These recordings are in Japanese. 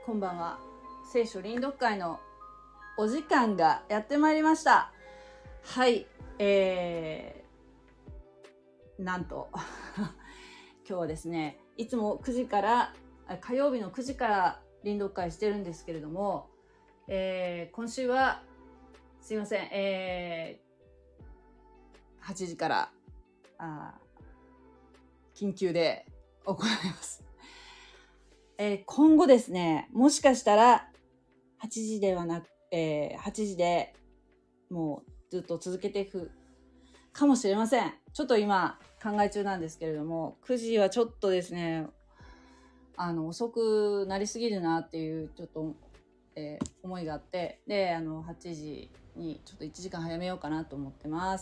こんばんは。聖書臨読会のお時間がやってまいりました。はい、なんと今日はですね、いつも9時から火曜日の9時から臨読会してるんですけれども、今週はすいません、8時から緊急で行います。今後ですね、もしかしたら8時ではなく、8時でもうずっと続けていくかもしれません。ちょっと今考え中なんですけれども、9時はちょっとですね、遅くなりすぎるなっていうちょっと、思いがあって、で8時にちょっと1時間早めようかなと思ってます。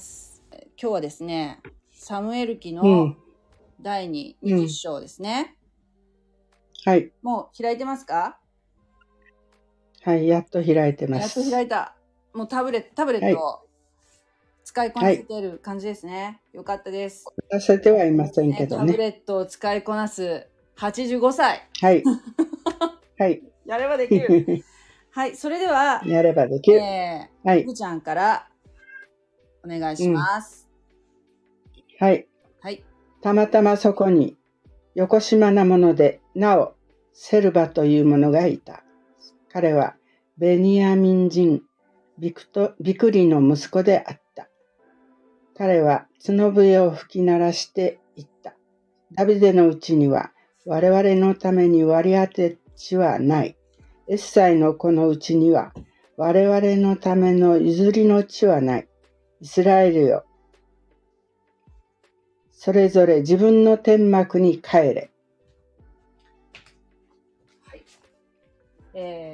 今日はですね、サムエル記の第20章ですね。 はい。 もう開いてますか？ はい、やっと開いてます。 やっと開いた。もうタブレットを使いこなせている感じですね。よかったです。 させてはいませんけどね。 タブレットを使いこなす85歳。 はい。はい。 やればできる。はい、それでは、 やればできる。はい。 ふちゃんからお願いします。 はい。 はい。 たまたまそこに、よこしまなもので、なお、セルバという者がいた。彼は、ベニヤミン人、ビクリの息子であった。彼は、角笛を吹き鳴らして言った。ダビデのうちには、我々のために割り当て地はない。エッサイの子のうちには、我々のための譲りの地はない。イスラエルよ。それぞれ自分の天幕に帰れ。 はい。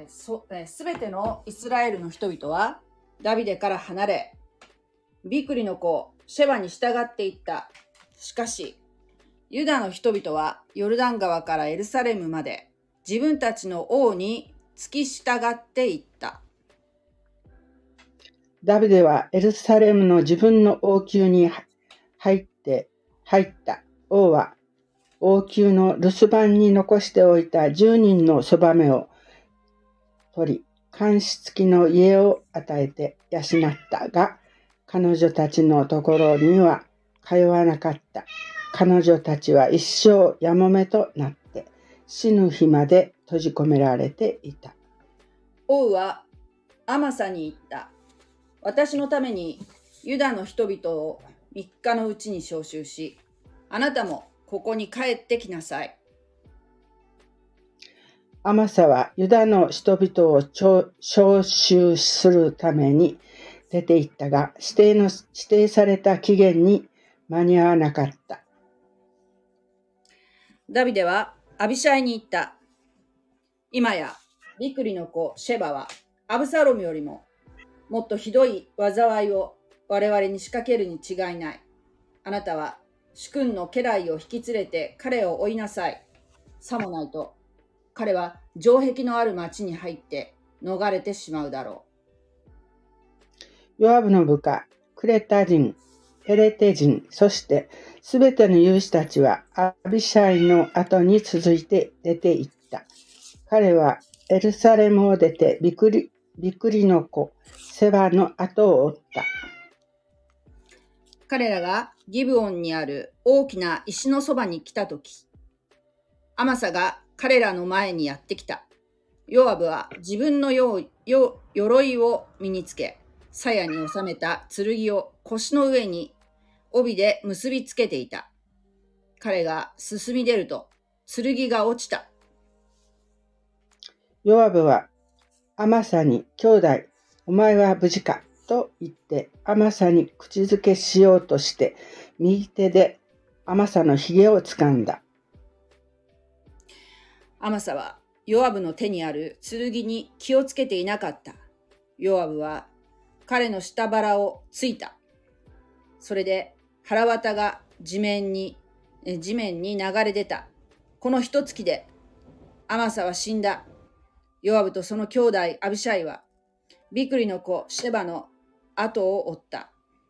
すべてのイスラエルの人々は、ダビデから離れ、ビクリの子、シェバに従っていった。しかし、ユダの人々はヨルダン川からエルサレムまで自分たちの王に付き従っていった。 ダビデはエルサレムの自分の王宮に入った。王は王宮の留守番に残しておいた10人のそばめを取り、監視付きの家を与えて養ったが、彼女たちのところには通わなかった。彼女たちは一生やもめとなって死ぬ日まで閉じ込められていた。 王はアマサに言った。私のためにユダの人々を3日のうちに召集し、あなたもここに帰ってきなさい。 アマサはユダの人々を召集するために出て行ったが、指定された期限に間に合わなかった。 ダビデはアビシャイに言った。今やビクリの子シェバはアブサロムよりももっとひどい災いを我々に仕掛けるに違いない。あなたは主君の家来を引き連れて彼を追いなさい。さもないと彼は城壁のある町に入って逃れてしまうだろう。ヨアブの部下、クレタ人、ヘレテ人、そしてすべての勇士たちはアビシャイの後に続いて出て行った。彼はエルサレムを出てビクリの子セバの後を追った。 彼らがギブオンにある大きな石のそばに来たとき、アマサが彼らの前にやってきた。ヨアブは自分の鎧を身につけ、鞘に収めた剣を腰の上に帯で結びつけていた。彼が進み出ると、剣が落ちた。 ヨアブはアマサに、兄弟、お前は無事かと言ってアマサに口づけしようとして、右手でアマサのひげを掴んだ。 アマサはヨアブの手にある剣に気をつけていなかった。ヨアブは彼の下腹をついた。それで腹綿が地面に流れ出た。この一突きでアマサは死んだ。ヨアブとその兄弟アビシャイはビクリの子シェバの後を追った。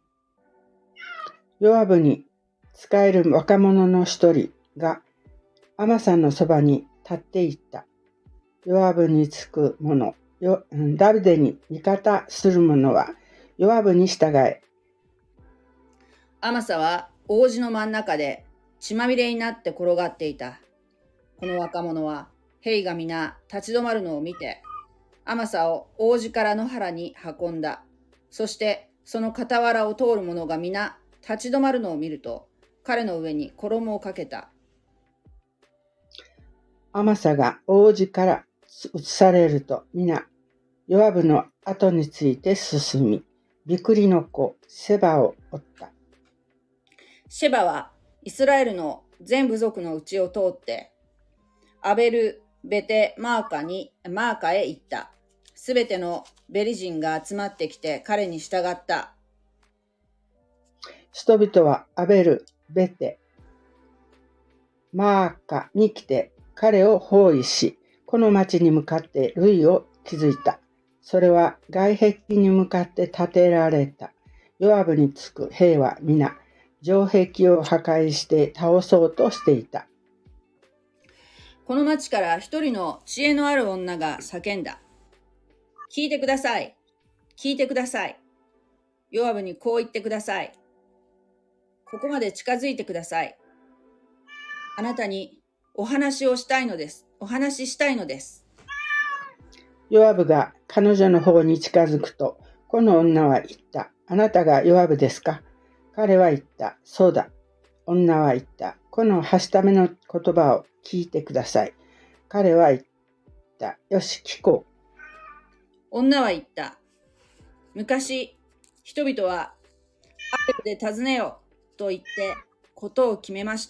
ヨアブに仕える若者の一人がアマサのそばに立っていった。 ヨアブにつく者、ダビデに味方する者は、ヨアブに従え。 アマサは王子の真ん中で血まみれになって転がっていた。この若者は兵が皆立ち止まるのを見て、アマサを王子から野原に運んだ。そしてその傍らを通る者が皆立ち止まるのを見ると、彼の上に衣をかけた。 アマサが王子から移されると、皆、ヨアブの後について進み、ビクリの子、セバを追った。 シェバはイスラエルの全部族のうちを通って、アベル・ベテ・マーカへ行った。すべてのベリ人が集まってきて彼に従った。 人々はアベル、ベテ、マーカに来て彼を包囲し、この町に向かって塁を築いた。それは外壁に向かって建てられた。ヨアブにつく兵は皆、城壁を破壊して倒そうとしていた。 この町から一人の知恵のある女が叫んだ。聞いてください。聞いてください。ヨアブにこう言ってください。ここまで近づいてください。あなたにお話ししたいのです。 ヨアブが彼女の方に近づくと、この女は言った。あなたがヨアブですか？彼は言った。そうだ。女は言った。このはしための言葉を聞いてください。彼は言った。よし、聞こう。 女は言った。昔、人々はアベルで尋ねよと言ってことを決めました。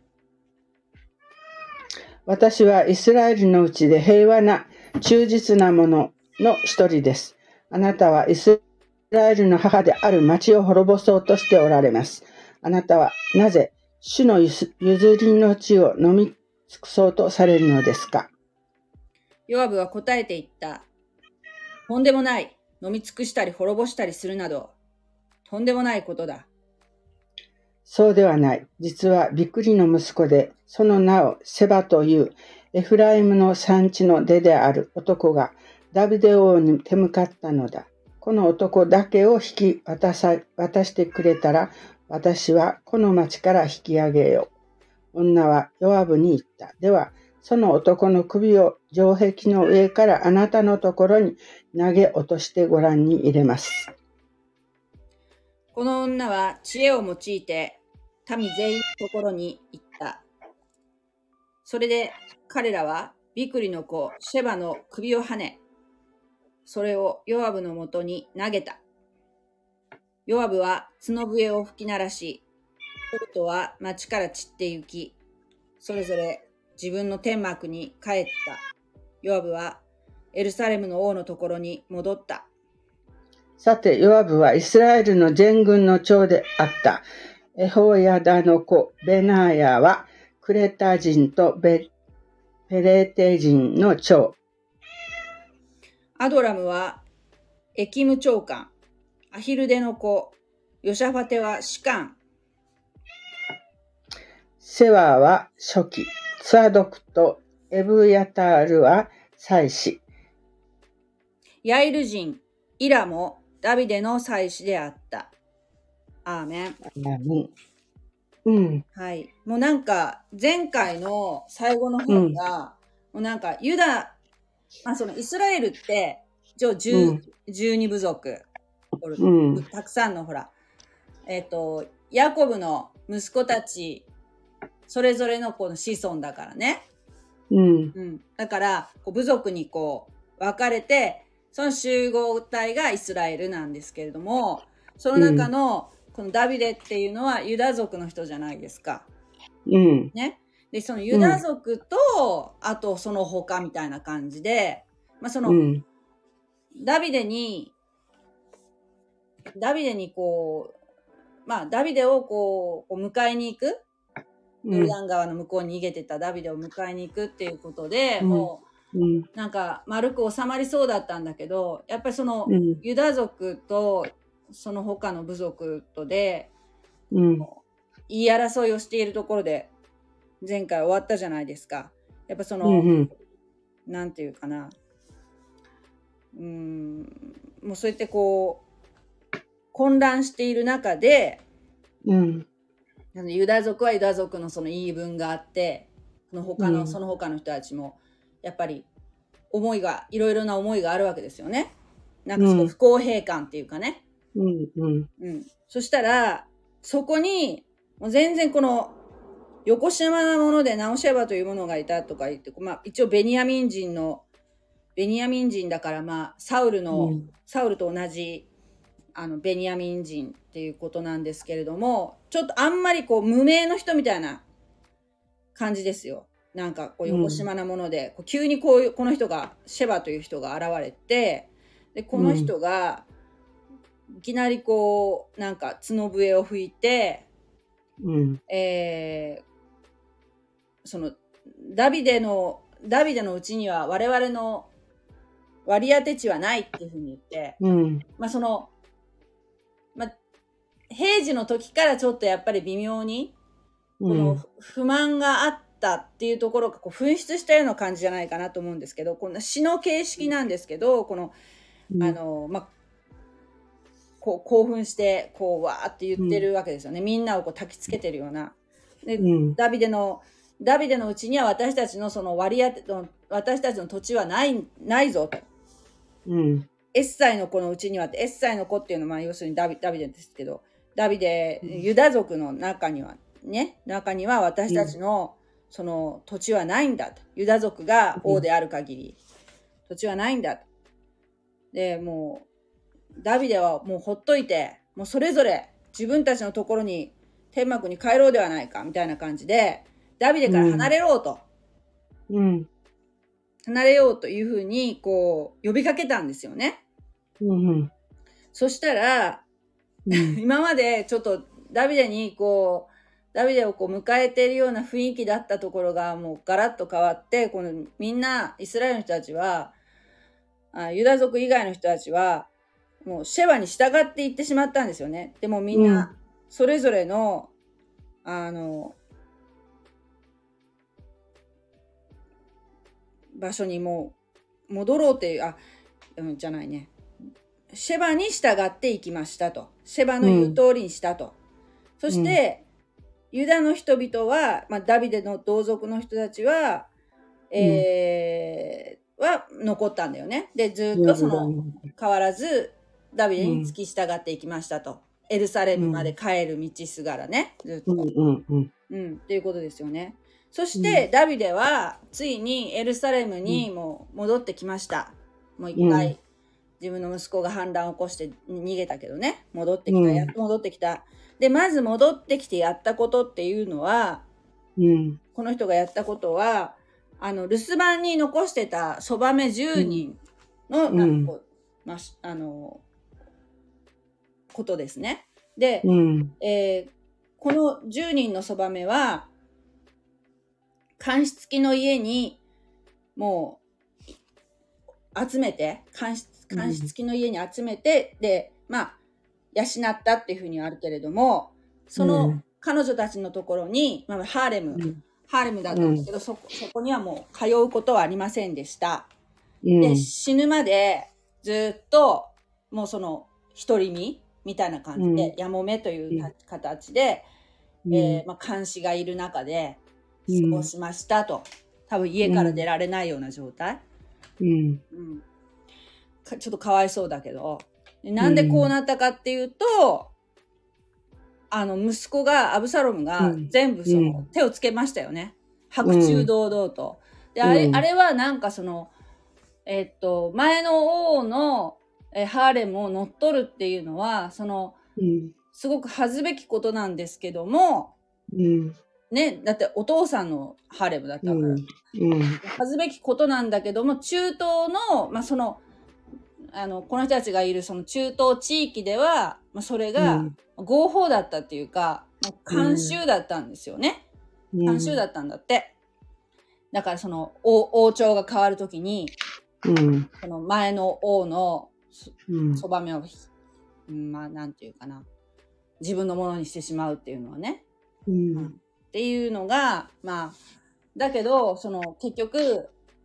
私はイスラエルのうちで平和な忠実な者の一人です。あなたはイスラエルの母である町を滅ぼそうとしておられます。あなたはなぜ主の譲りの地を飲み尽くそうとされるのですか？ ヨアブは答えて言った。とんでもない。飲み尽くしたり滅ぼしたりするなど、とんでもないことだ。 そうではない。実はビクリの息子で、その名をセバというエフライムの産地の出である男がダビデ王に手向かったのだ。この男だけを引き渡してくれたら、私はこの町から引き上げよう。女はヨアブに言った。では、その男の首を城壁の上からあなたのところに投げ落としてご覧に入れます。 この女は知恵を用いて民全員のところに行った。それで彼らはビクリの子シェバの首をはね、それをヨアブのもとに投げた。ヨアブは角笛を吹き鳴らし、人々は町から散って行き、それぞれ自分の天幕に帰った。ヨアブはエルサレムの王のところに戻った。 さて、ヨアブはイスラエルの全軍の長であったエホヤダの子ベナーヤはクレタ人とペレテ人の長。 アドラムはエキム長官、アヒルデの子ヨシャファテは士官、 セワは初期、ツアドクとエブヤタールは祭司。 ヤイル人イラもダビデの祭司であった。アーメン。 うん。 はい。もうなんか前回の最後の方が、もうなんかユダ、そのイスラエルって12部族、たくさんのほら、ヤコブの息子たちそれぞれのこの子孫だからね。だからこう部族にこう分かれて、その集合体がイスラエルなんですけれども、その中のこのダビデっていうのはユダ族の人じゃないですか。ね。で、そのユダ族と、あとその他みたいな感じで、その、ダビデにこう、ダビデをこう迎えに行く、ヨルダン川の向こうに逃げてたダビデを迎えに行くっていうことで、もうなんか丸く収まりそうだったんだけど、やっぱりそのユダ族とその他の部族とで、言い争いをしているところで前回終わったじゃないですか。やっぱその、 なんていうかな、もうそうやってこう混乱している中で、ユダ族はユダ族のその言い分があって、その他の人たちもやっぱりいろいろな思いがあるわけですよね。なんかその不公平感っていうかね。そしたらそこにもう全然このよこしまなものでナオシェバというものがいたとか言って、一応ベニヤミン人だから、サウルと同じベニヤミン人っていうことなんですけれども、ちょっとあんまりこう無名の人みたいな感じですよ。なんかこうよこしまなもので、急にこの人がシェバという人が現れて、でこの人がいきなりこうなんか角笛を吹いて、そのダビデのうちには我々の割り当て地はないっていうふうに言って、平時の時からちょっとやっぱり微妙にこの不満があったっていうところがこう噴出したような感じじゃないかなと思うんですけど、こんな詩の形式なんですけど、このこう興奮してこうわーって言ってるわけですよね。みんなをこう焚きつけてるような。で、ダビデのうちには私たちのその私たちの土地はないぞと。エッサイの子のうちには、エッサイの子っていうのは要するにダビデですけど、ユダ族の中には私たちのその土地はないんだと。ユダ族が王である限り土地はないんだと。で、もうダビデはもうほっといて、もうそれぞれ自分たちのところに天幕に帰ろうではないかみたいな感じで、ダビデから離れようと。離れようというふうにこう呼びかけたんですよね。そしたら、今までちょっとダビデをこう迎えているような雰囲気だったところがもうガラッと変わって、このみんなイスラエルの人たちは、ユダ族以外の人たちはもうシェバに従っていってしまったんですよね。でもみんなそれぞれの、場所にもう戻ろうっていう、じゃないね。シェバに従っていきましたと。シェバの言う通りにしたと。そして、ユダの人々は、ダビデの同族の人たちは、は残ったんだよね。で、ずっと変わらず、ダビデに付き従っていきましたと。エルサレムまで帰る道すがらね。ずっと。っていうことですよね。そして、ダビデは、ついにエルサレムにもう戻ってきました。もう一回。自分の息子が反乱を起こして逃げたけどね、戻ってきた、やっと戻ってきた。で、まず戻ってきてやったことっていうのは、この人がやったことは、留守番に残してたそばめ10人の、ことですね。で、この10人のそばめは、監視付きの家にもう集めて、監視付きの家に集めて、で、養ったっていうふうにはあるけれども、その彼女たちのところに、ハーレムだったんだけど、そこにはもう通うことはありませんでした。で、死ぬまでずっと、もうその独り身みたいな感じで、やもめという形で、監視がいる中で過ごしましたと。多分家から出られないような状態。ちょっとかわいそうだけど、なんでこうなったかっていうと、息子がアブサロムが全部その手をつけましたよね。白昼堂々と。で、あれはなんかその、前の王のハーレムを乗っ取るっていうのは、その、すごく恥ずべきことなんですけども、ね、だってお父さんのハーレムだったから、恥ずべきことなんだけども、中東の、その、この人たちがいるその中東地域では、それが合法だったっていうか、慣習だったんですよね。慣習だったんだって。だからその王朝が変わるときに、その前の王のそばめを、なんていうかな、自分のものにしてしまうっていうのはね。っていうのが、だけど、その結局、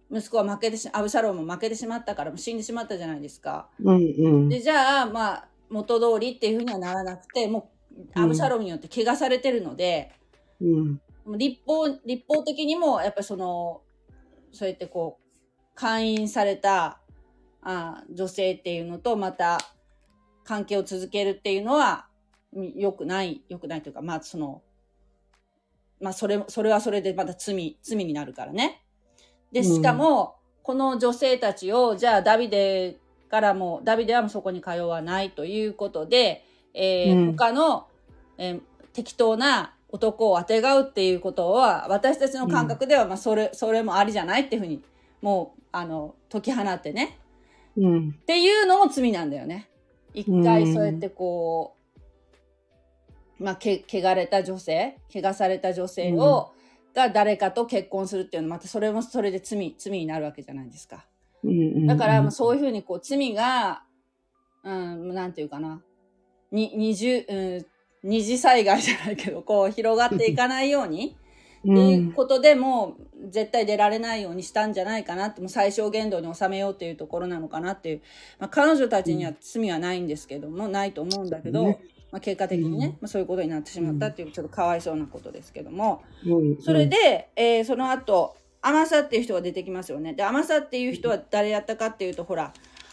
息子はアブシャロムも負けてしまったからもう死んでしまったじゃないですか。 うんで、じゃあ、まあ、元通りっていうふうにはならなくて、もう、アブシャロムによって怪我されてるので、立法的にも、やっぱりそうやってこう、勧誘された女性っていうのと、また、関係を続けるっていうのは、良くないというか、まあ、まあ、それはそれでまた罪になるからね。で、しかも、この女性たちを、じゃあダビデはもうそこに通わないということで、他の、適当な男をあてがうっていうことは、私たちの感覚では、まあ、それもありじゃないっていうふうに、もう、解き放ってね。っていうのも罪なんだよね。一回そうやってこう、まあ、怪我された女性が誰かと結婚するっていうのはまたそれもそれで罪になるわけじゃないですか。だからそういうふうにこう罪が、なんていうかな、二次災害じゃないけど、こう広がっていかないようにっていうことでもう絶対出られないようにしたんじゃないかなって、もう最小限度に収めようっていうところなのかなっていう、まあ、彼女たちには罪はないんですけども、ないと思うんだけど、まあ、結果的にね、まあ、そういうことになってしまったっていうちょっとかわいそうなことですけども、それで、その後アマサっていう人が出てきますよね。でアマサっていう人は誰やったかっていうと、ほら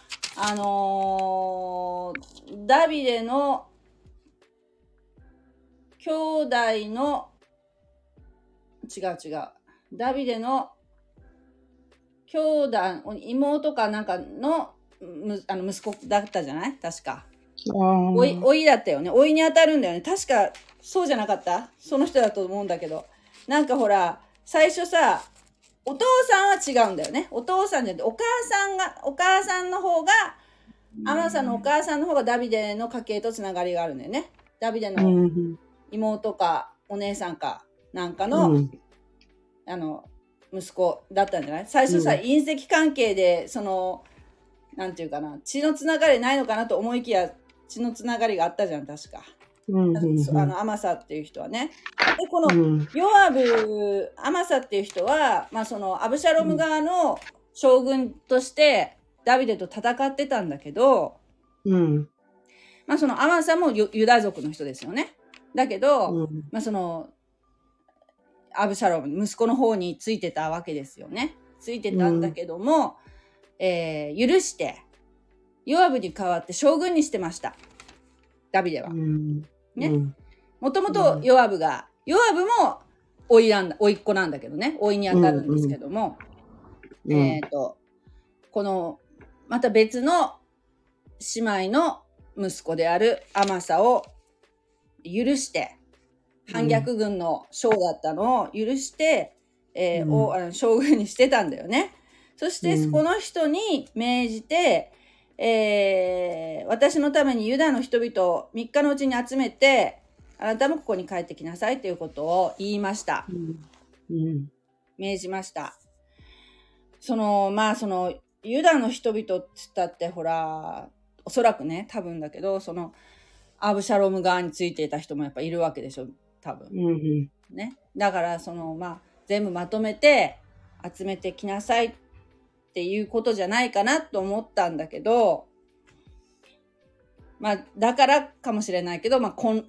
ダビデの兄弟のダビデの兄弟妹かなんかの息子だったじゃない、確か。おいだったよね。おいに当たるんだよね。確かそうじゃなかった？その人だと思うんだけど、なんかほら最初さ、お父さんは違うんだよね。お父さんじゃなくてお母さんの方が、アマサのお母さんの方がダビデの家系とつながりがあるんだよね。ダビデの妹かお姉さんかなんかの、息子だったんじゃない？最初さ、隕石関係でなんていうかな、血のつながりないのかなと思いきや血のつながりがあったじゃん、確か。アマサっていう人はね。でこのアマサっていう人は、まあ、アブシャロム側の将軍としてダビデと戦ってたんだけど、まあ、アマサもユダ族の人ですよね。だけど、まあ、アブシャロム息子の方についてたわけですよね。ついてたんだけども、許してヨアブに代わって将軍にしてました、ダビデは。ね。もともとヨアブも甥っ子なんだけどね、甥に当たるんですけども、このまた別の姉妹の息子であるアマサを許して、反逆軍の将だったのを許して、将軍にしてたんだよね。そしてこの人に命じて、私のためにユダの人々を3日のうちに集めて、あなたもここに帰ってきなさいということを言いました。命じました。まあユダの人々って言ったってほら、おそらくね、多分だけど、アブシャロム側についていた人もやっぱいるわけでしょ、多分。ね。だからまあ全部まとめて集めてきなさいっていうことじゃないかなと思ったんだけど、まあだからかもしれないけど、まあ簡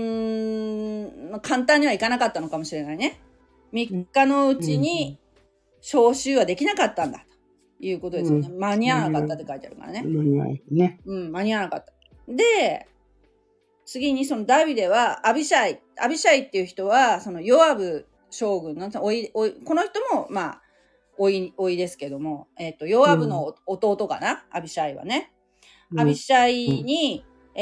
単にはいかなかったのかもしれないね。3日のうちに召集はできなかったんだということですよね。間に合わなかったって書いてあるからね。間に合わなかった。で、次にダビデはアビシャイっていう人はヨアブ将軍のこの人もまあおいですけども、ヨアブの弟かな、アビシャイはね。アビシャイに、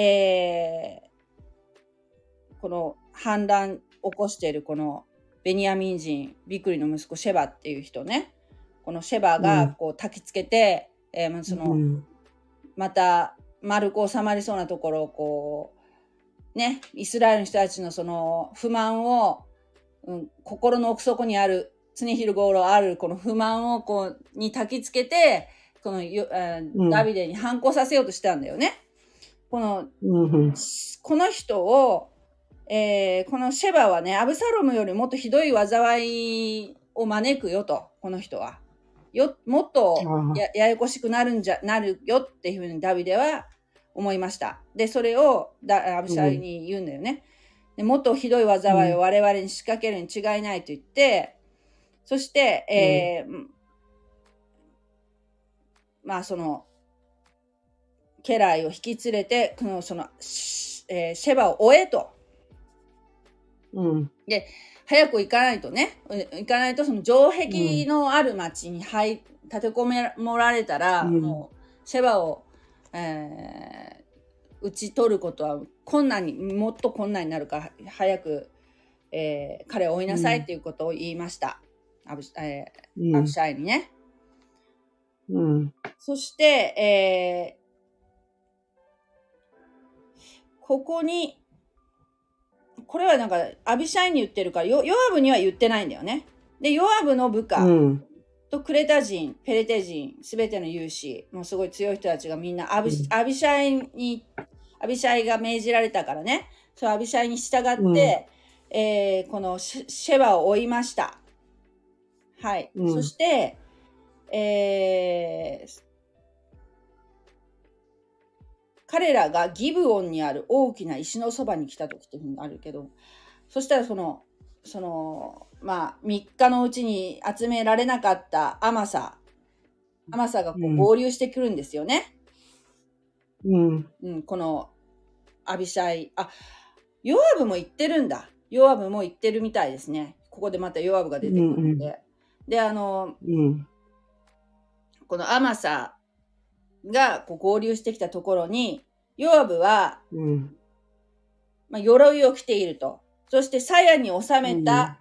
この反乱起こしているこのベニヤミン人ビクリの息子シェバっていう人ね、このシェバがこう焚きつけて、また丸く収まりそうなところをこうね、イスラエルの人たちの不満を、心の奥底にある常日頃あるこの不満をに焚きつけて、このダビデに反抗させようとしたんだよね。この人を、このシェバはね、アブサロムよりもっとひどい災いを招くよと、この人は。 もっとああ。 ややこしくなるよっていうふうにダビデは思いました。で、それをアブシャイに言うんだよね。で、もっとひどい災いを我々に仕掛けるに違いないと言って、そして、まあその家来を引き連れてそのシェバを追えと。で、早く行かないとね、その城壁のある町に立てこもられたら、もうシェバを、討ち取ることはもっと困難になるから、早く、彼を追いなさいということを言いました。アブシャイにね。そして、ここに、これはなんかアビシャイに言ってるからヨアブには言ってないんだよね。で、ヨアブの部下とクレタ人、ペレテ人、すべての勇士、もうすごい強い人たちがみんなアビシャイが命じられたからね、そうアビシャイに従って、このシェバを追いました。はい。そして、彼らがギブオンにある大きな石のそばに来た時っていうのがあるけど、そしたらまあ3日のうちに集められなかったアマサがこう合流してくるんですよね。このアビシャイ、ヨアブも言ってるんだ。ヨアブも言ってるみたいですね。ここでまたヨアブが出てくるので、でこのアマサがこう合流してきたところに、ヨアブは、まあ、鎧を着ていると。そして鞘に収めた、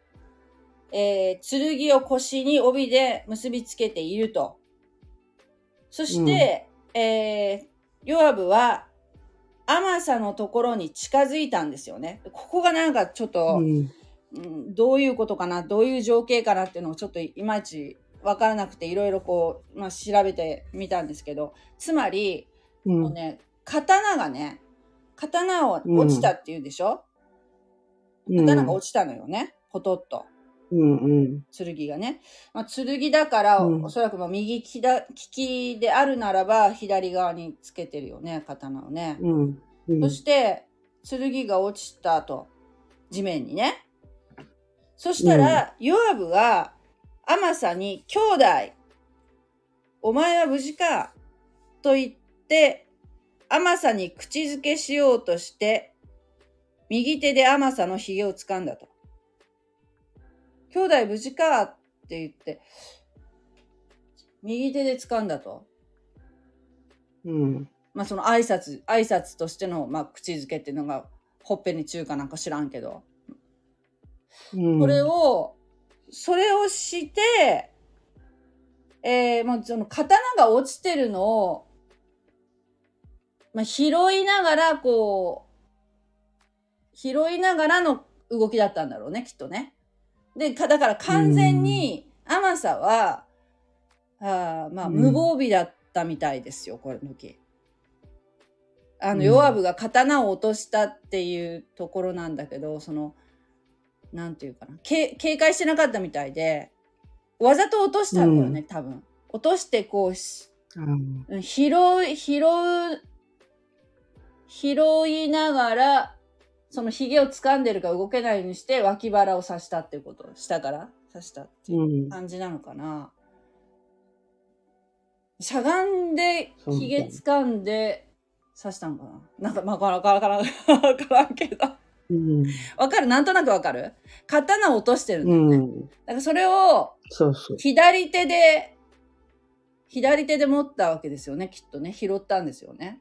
剣を腰に帯で結びつけていると。そして、ヨアブはアマサのところに近づいたんですよね。ここがなんかちょっと、どういうことかな、どういう情景かなっていうのをちょっといまいち分からなくて、いろいろこう、まあ、調べてみたんですけど、つまり、刀を落ちたっていうでしょ、刀が落ちたのよね、ポトッと。剣がね。まあ、剣だから、おそらく右利きであるならば、左側につけてるよね、刀をね。そして、剣が落ちたと、地面にね。そしたら、ヨアブが、アマサに、兄弟、お前は無事かと言って、アマサに口づけしようとして、右手でアマサのひげを掴んだと。兄弟無事かって言って、右手で掴んだと。まあその挨拶としての、まあ、口づけっていうのが、ほっぺに中かなんか知らんけど。それをして、もうその刀が落ちてるのを、まあ、拾いながらの動きだったんだろうね、きっとね。で、だから完全にアマサは、まあ無防備だったみたいですよ、これの時。ヨアブが刀を落としたっていうところなんだけど、なんていうかな、警戒してなかったみたいで、わざと落としたんだよね、多分。落としてこう、拾いながら、その髭を掴んでるから動けないようにして脇腹を刺したっていうこと。下から刺したっていう感じなのかな。しゃがんで髭掴んで刺したのかな。なんか、まあ、わからんけど。わかる？なんとなくわかる？刀を落としてるんだよね。だからそれを、左手で持ったわけですよね、きっとね。拾ったんですよね。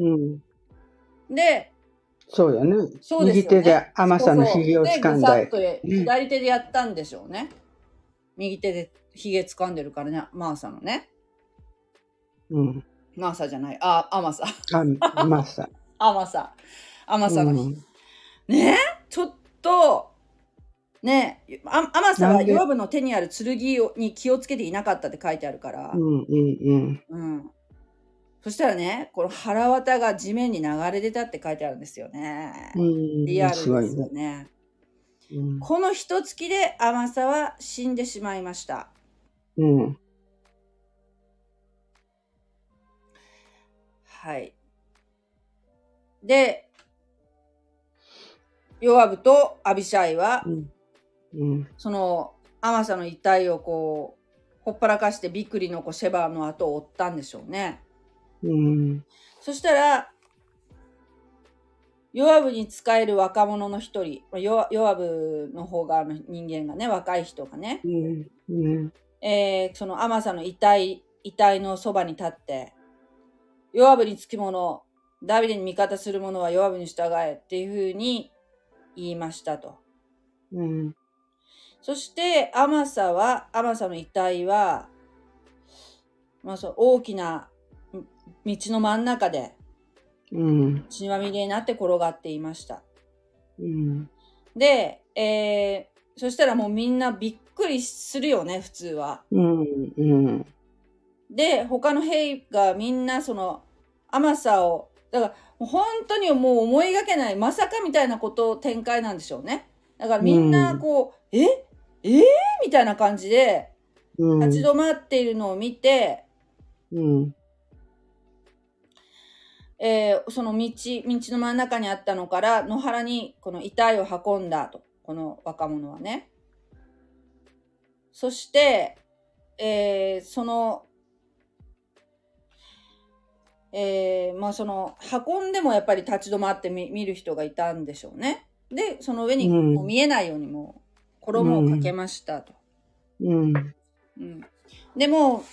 で、 そうよね。右手でアマサのひげを掴んだ。 左手でやったんでしょうね。右手でひげ掴んでるからね、マーサのね。マーサじゃない、アマサ。アマサのひね、ちょっと、ね、アマサはヨアブの手にある剣に気をつけていなかったって書いてあるから。そしたらね、この腹渡が地面に流れ出たって書いてあるんですよね。リアルですよね。この一月でアマサは死んでしまいました。 はい。で、ヨアブとアビシャイは、そのアマサの遺体をこうほっぱらかしてビクリのシェバの後を追ったんでしょうね。そしたらヨアブに仕える若者の一人、ヨアブの方が人間がね、若い人がね、そのアマサの遺体のそばに立って、ヨアブにつきもの、ダビデに味方する者はヨアブに従えっていうふうに言いましたと。そしてアマサの遺体は、その大きな道の真ん中で血まみれになって転がっていました。で、そしたらもうみんなびっくりするよね、普通は。で、他の兵がみんなそのアマサを、だから本当にもう思いがけない、まさかみたいな展開なんでしょうね。だからみんなこう、みたいな感じで立ち止まっているのを見て、その道の真ん中にあったのから野原にこの遺体を運んだと、この若者はね。そして、その運んでもやっぱり立ち止まって見る人がいたんでしょうね。で、その上にもう見えないようにもう衣をかけましたと。でも、も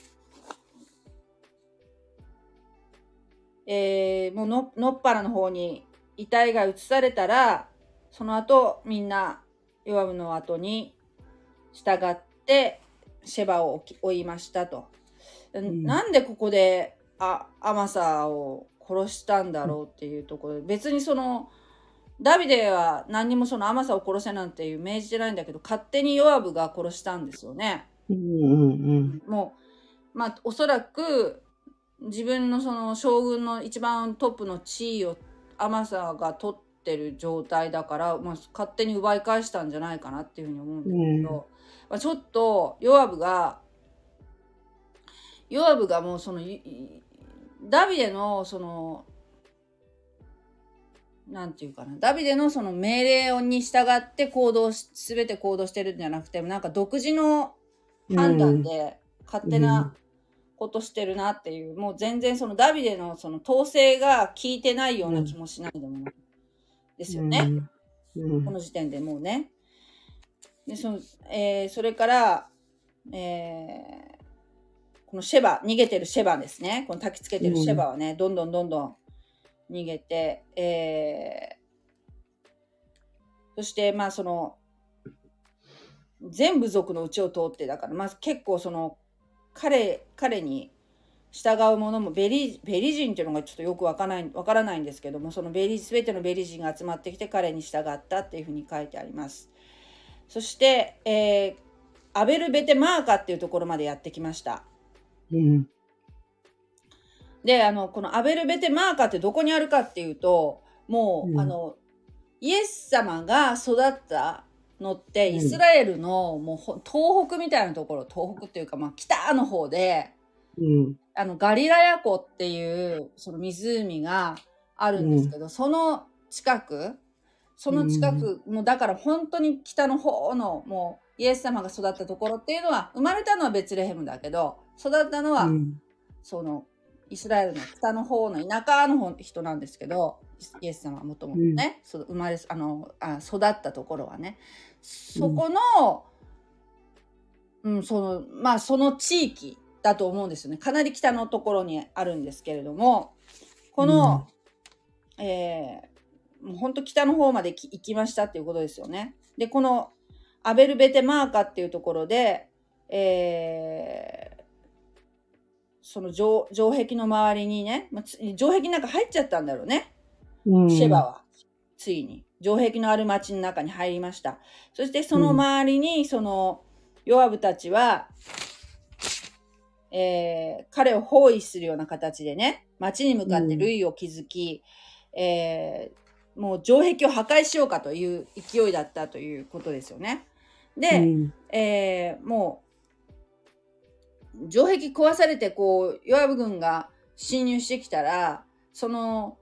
うのっぱらの方に遺体が移されたら、その後みんなヨアブの後に従ってシェバを追いましたと。なんでここでアマサを殺したんだろうっていうところで、別にそのダビデは何にもそのアマサを殺せなんていう命じてないんだけど、勝手にヨアブが殺したんですよね。もうおそらく自分のその将軍の一番トップの地位をアマサが取ってる状態だから、勝手に奪い返したんじゃないかなっていうふうに思うんですけど、ちょっとヨアブがもうそのダビデのそのなんていうかな、ダビデのその命令に従って全て行動してるんじゃなくて、なんか独自の判断で勝手なことしてるなっていう、もう全然そのダビデのその統制が効いてないような気もしないでもないですよね。この時点でもうね。でそれから、この逃げてるシェバですね。この焚きつけてるシェバはね、どんどん逃げて、そしてその全部族のうちを通って、だから結構その彼に従う者もベリ人っていうのがちょっとよくわからないんですけども、その全てのベリ人が集まってきて彼に従ったっていうふうに書いてあります。そして、アベルベテマーカっていうところまでやってきました。で、このアベルベテマーカってどこにあるかっていうと、もう、イエス様が育ったのってイスラエルのもう東北みたいなところ、東北っていうか北の方で、ガリラヤ湖っていうその湖があるんですけど、その近くもうだから本当に北の方のもうイエス様が育ったところっていうのは、生まれたのはベツレヘムだけど育ったのはそのイスラエルの北の方の田舎の人なんですけど、イエス様はもともとね、育ったところはね、そこの、その地域だと思うんですよね。かなり北のところにあるんですけれども、この、もう本当北の方まで行きましたっていうことですよね。で、このアベルベテマーカっていうところで、その城壁の周りにね、城壁の中入っちゃったんだろうね。シェバはついに城壁のある町の中に入りました。そしてその周りにそのヨアブたちは、彼を包囲するような形でね、町に向かって塁を築き、もう城壁を破壊しようかという勢いだったということですよね。で、もう城壁壊されてヨアブ軍が侵入してきたら、 その、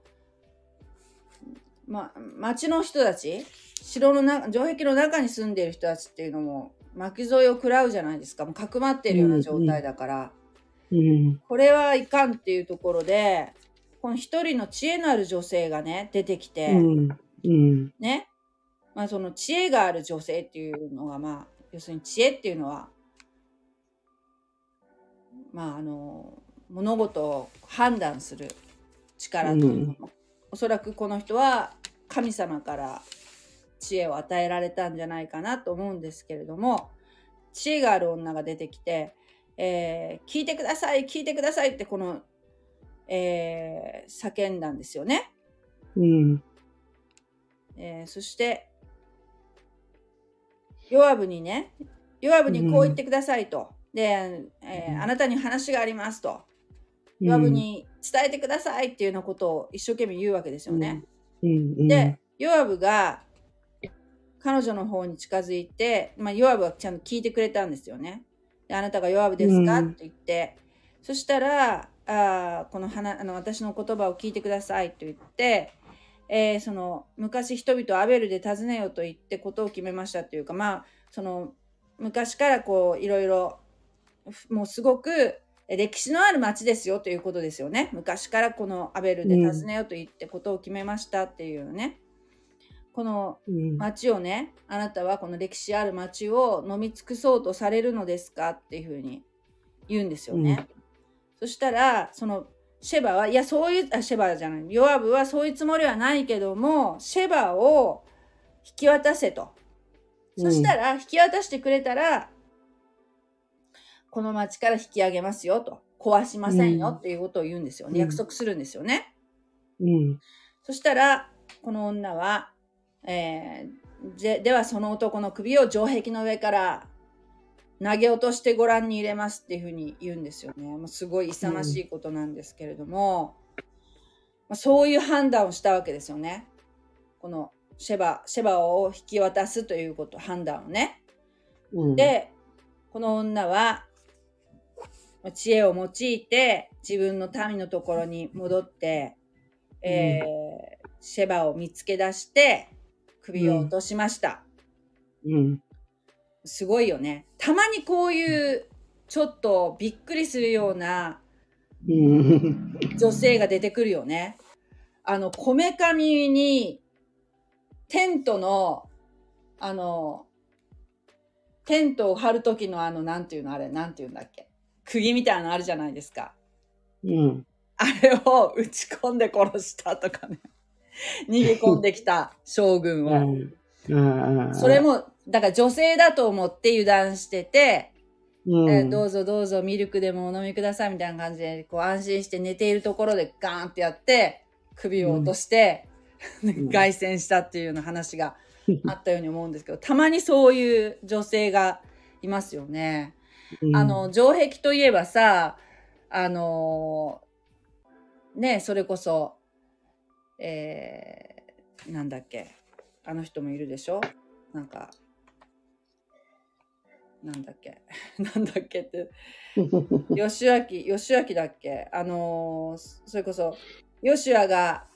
町の人たち、城の城壁の中に住んでいる人たちっていうのも巻き添えを食らうじゃないですか。もうかくまっているような状態だから、これはいかんっていうところで、この一人の知恵のある女性がね出てきて、ね、その知恵がある女性っていうのが、要するに知恵っていうのは、物事を判断する力っていうのも、おそらくこの人は神様から知恵を与えられたんじゃないかなと思うんですけれども、知恵がある女が出てきて、聞いてください聞いてくださいって叫んだんですよね。そしてヨアブにこう言ってくださいと。で、あなたに話がありますと。ヨアブに伝えてくださいっていうようなことを一生懸命言うわけですよね。で、ヨアブが彼女の方に近づいて、ヨアブはちゃんと聞いてくれたんですよね。で、あなたがヨアブですかって言って、そしたら、私の言葉を聞いてくださいと言って、その昔人々をアベルで訪ねようと言ってことを決めましたというか、その昔からこういろいろもうすごく歴史のある町ですよということですよね。昔からこのアベルで訪ねようと言ってことを決めましたっていうね、この町をね、あなたはこの歴史ある町を飲み尽くそうとされるのですかっていうふうに言うんですよね。そしたらそのシェバは、いやそういうシェバじゃない、ヨアブはそういうつもりはないけども、シェバを引き渡せと。そしたら引き渡してくれたら、この町から引き上げますよと、壊しませんよっていうことを言うんですよね。約束するんですよね。そしたらこの女は、ではその男の首を城壁の上から投げ落としてご覧に入れますっていうふうに言うんですよね。もうすごい勇ましいことなんですけれども、そういう判断をしたわけですよね。このシェバを引き渡すということ、判断をね。で、この女は知恵を用いて自分の民のところに戻って、シェバを見つけ出して首を落としました。すごいよね。たまにこういうちょっとびっくりするような女性が出てくるよね。こめかみにテントを張る時のなんていうの、あれなんていうんだっけ、釘みたいなのあるじゃないですか。あれを打ち込んで殺したとかね。逃げ込んできた将軍を。それもだから女性だと思って油断してて、どうぞどうぞミルクでもお飲みくださいみたいな感じでこう安心して寝ているところでガーンってやって首を落として、凱旋したっていうような話があったように思うんですけど、たまにそういう女性がいますよね。城壁といえばさ、ね、それこそなんだっけ、あの人もいるでしょ、なんだっけってヨシュアキだっけ、それこそヨシュアが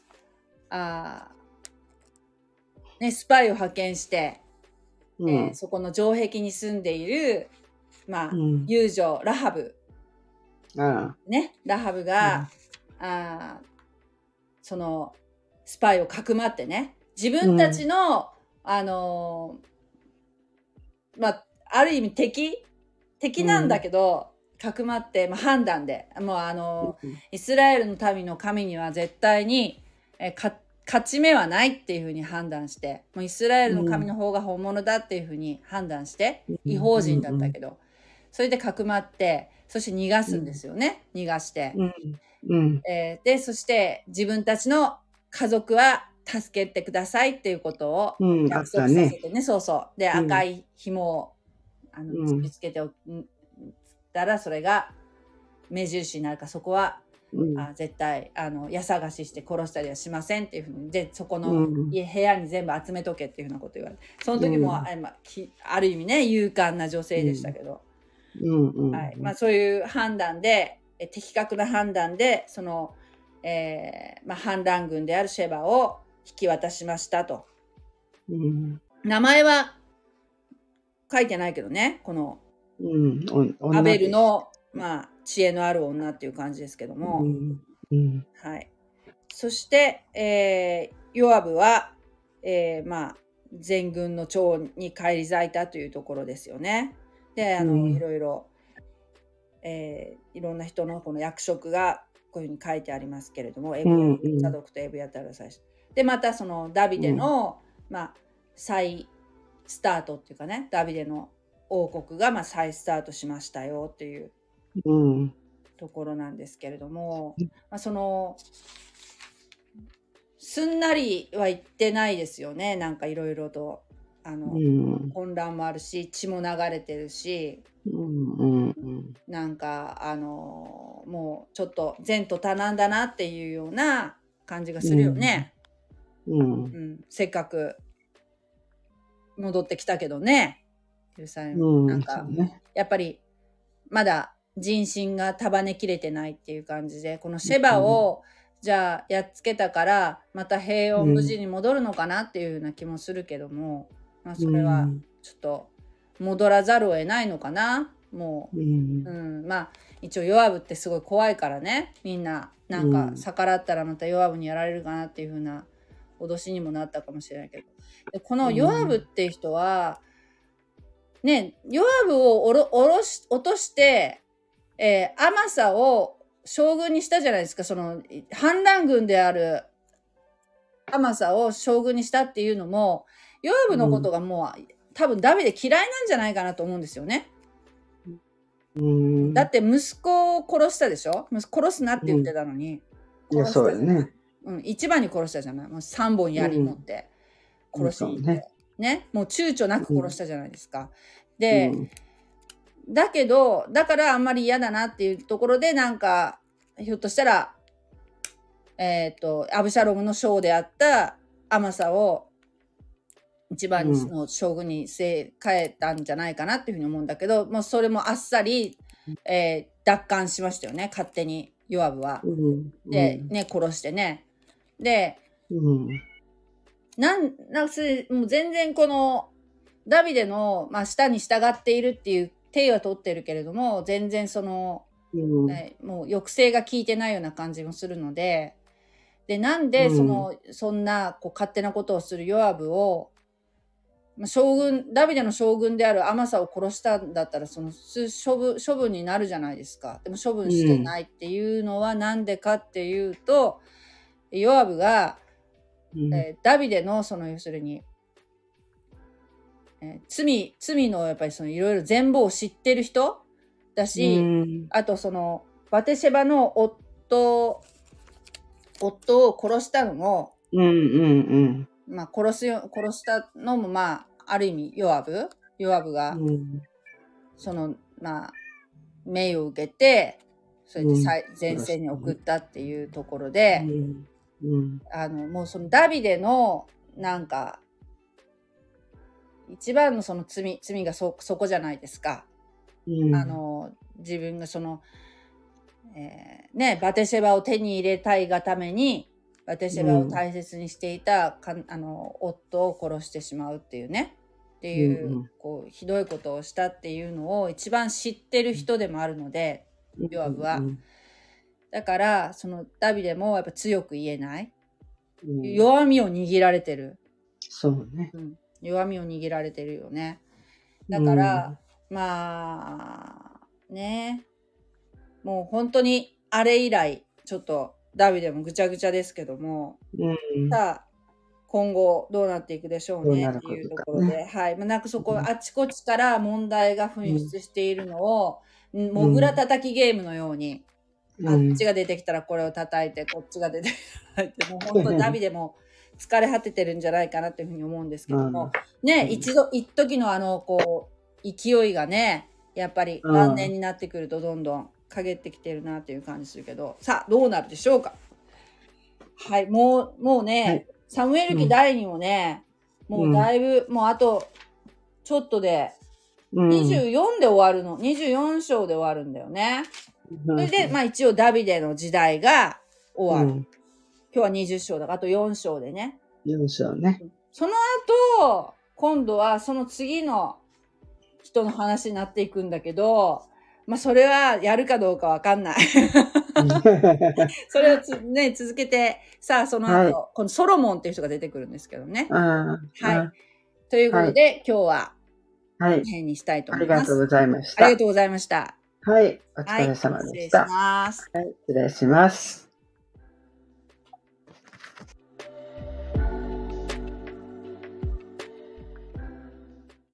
スパイを派遣して、そこの城壁に住んでいる遊女ラハブね、ラハブが、そのスパイをかくまってね、自分たちの、ある意味敵なんだけど、かくまって、判断でもうイスラエルの民の神には絶対に、勝ち目はないっていうふうに判断して、もうイスラエルの神の方が本物だっていうふうに判断して、異邦人だったけど、それでかくまって、そして逃がすんですよね。逃がして、でそして自分たちの家族は助けてくださいっていうことを約束させてね、そうそうで、赤い紐を突きつけておったら、それが目印になるから、そこは絶対家探しして殺したりはしませんっていうふうに、でそこの部屋に全部集めとけっていうふうなこと言われて、その時もある意味ね勇敢な女性でしたけど、そういう判断で、的確な判断でその反乱軍であるシェバを引き渡しましたと。名前は書いてないけどね、このアベルの、知恵のある女っていう感じですけども、はい。そして、ヨアブは、全軍の長に返り咲いたというところですよね。で、いろいろ、いろんな人のこの役職がこういうふうに書いてありますけれども、ザドクとエブヤタラ最初。で、またそのダビデの、再スタートっていうかね、ダビデの王国が再スタートしましたよっていうところなんですけれども、そのすんなりは言ってないですよね。なんかいろいろと混乱もあるし、血も流れてるし、なんかもうちょっと前途多難だなっていうような感じがするよね。せっかく戻ってきたけどね。なんかやっぱりまだ人心が束ねきれてないっていう感じで、このシェバをじゃあやっつけたからまた平穏無事に戻るのかなっていうような気もするけども、それはちょっと戻らざるを得ないのかな。もう、一応ヨアブってすごい怖いからね、みんななんか逆らったらまたヨアブにやられるかなっていう風な脅しにもなったかもしれないけど、でこのヨアブっていう人はね、ヨアブを落として、アマサを将軍にしたじゃないですか。その反乱軍であるアマサを将軍にしたっていうのも、ヨアブのことがもう多分ダビデ嫌いなんじゃないかなと思うんですよね。だって息子を殺したでしょ。殺すなって言ってたのに、殺したじゃない。一番に殺したじゃない。もう3本槍持って殺しに行って、ね、もう躊躇なく殺したじゃないですか。で、だけどだからあんまり嫌だなっていうところで、なんかひょっとしたらアブシャロムの将であったアマサを一番の将軍に変えたんじゃないかなっていうふうに思うんだけど、もうそれもあっさり、奪還しましたよね、勝手にヨアブは。でね、殺してね。で、もう全然このダビデの、下に従っているっていう手は取ってるけれども、全然その、もう抑制が効いてないような感じもするので、なんでそんなこう勝手なことをするヨアブを、ダビデの将軍であるアマサを殺したんだったら、その処分になるじゃないですか。でも処分してないっていうのはなんでかっていうと、ヨアブが、ダビデのその要するに、罪のやっぱりそのいろいろ全貌を知ってる人だし、あとそのバテシェバの夫を殺したのも、殺したのもある意味ヨアブが、その命を受けてそれで前線に送ったっていうところで、もうそのダビデのなんか一番のその罪がそこじゃないですか。自分がその、バテシェバを手に入れたいがためにバテシェバを大切にしていた夫を殺してしまうっていうね、っていう、こうひどいことをしたっていうのを一番知ってる人でもあるので、ヨアブは。だからそのダビデもやっぱ強く言えない、弱みを握られてる。 そうね、 弱みを握られてるよね。だから、ね、もう本当にあれ以来ちょっとダビデもぐちゃぐちゃですけども、さあ今後どうなっていくでしょうねっていうところで、なんかそこあちこちから問題が噴出しているのを、モグラ叩きゲームのように、あっちが出てきたらこれを叩いて、こっちが出てきたらもう本当ダビデも疲れ果ててるんじゃないかなっていうふうに思うんですけども、一時のこう勢いがね、やっぱり晩年になってくるとどんどん陰ってきてるなっていう感じするけど、さあどうなるでしょうか。もうね、サムエル記第2もね、もうだいぶ、もうあとちょっとで24で終わるの、24章で終わるんだよね。それで一応ダビデの時代が終わる。 うん。 今日は20章だから、あと4章でね。 4章ね。 その後、今度はその次の人の話になっていくんだけど、まあそれはやるかどうかわかんない。それを続けて、さあその後、 はいこのソロモンっていう人が出てくるんですけどね。 はい。 ということで、今日ははい。 この辺にしたいとあ思います。 りがとうございました。 ありがとうございました。 はい。お疲れ様でした。 失礼します。 はい。失礼します。